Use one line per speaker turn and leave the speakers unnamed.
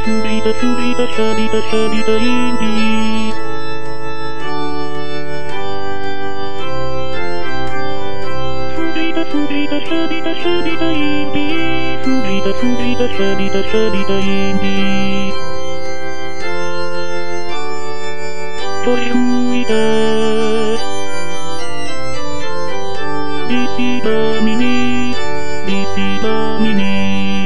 すりだすりだしゃびだしゃびだいんびすりだすりだしゃびだしゃびだいんびすりだすりだしゃびだしゃびだいんびそれういだDi si da mini